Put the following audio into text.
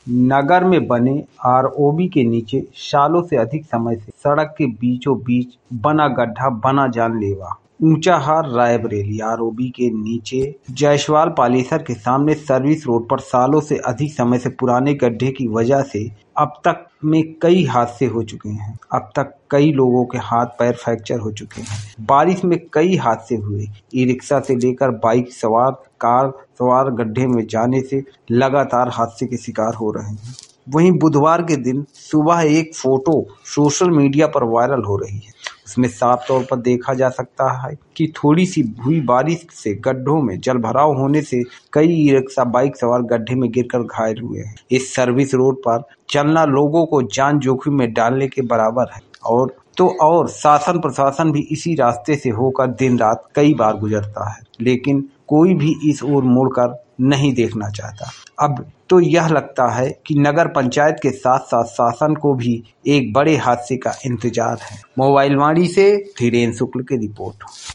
नगर में बने आरओबी के नीचे सालों से अधिक समय से सड़क के बीचों बीच बना गड्ढा बना जानलेवा। ऊंचाहार रायबरेली आरओबी के नीचे जायसवाल पालेसर के सामने सर्विस रोड पर सालों से अधिक समय से पुराने गड्ढे की वजह से अब तक में कई हादसे हो चुके हैं। अब तक कई लोगों के हाथ पैर फ्रैक्चर हो चुके हैं। बारिश में कई हादसे हुए। ई रिक्शा से लेकर बाइक सवार, कार सवार गड्ढे में जाने से लगातार हादसे के शिकार हो रहे हैं। वहीं बुधवार के दिन सुबह एक फोटो सोशल मीडिया पर वायरल हो रही है। उसमें साफ तौर पर देखा जा सकता है कि थोड़ी सी हुई बारिश से गड्ढों में जलभराव होने से कई ई रिक्शा बाइक सवार गड्ढे में गिरकर घायल हुए हैं। इस सर्विस रोड पर चलना लोगों को जान जोखिम में डालने के बराबर है और शासन प्रशासन भी इसी रास्ते से होकर दिन रात कई बार गुजरता है, लेकिन कोई भी इस ओर मुड़कर नहीं देखना चाहता। अब तो यह लगता है कि नगर पंचायत के साथ साथ शासन को भी एक बड़े हादसे का इंतजार है। मोबाइल वाणी से धीरेन्द्र शुक्ल की रिपोर्ट।